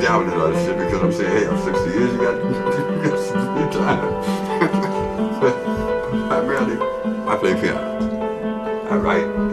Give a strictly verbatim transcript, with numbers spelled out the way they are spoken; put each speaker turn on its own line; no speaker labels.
doubting a lot of shit because I'm saying, hey, I'm sixty years, you got, you got some free time. Primarily, I play piano. I write.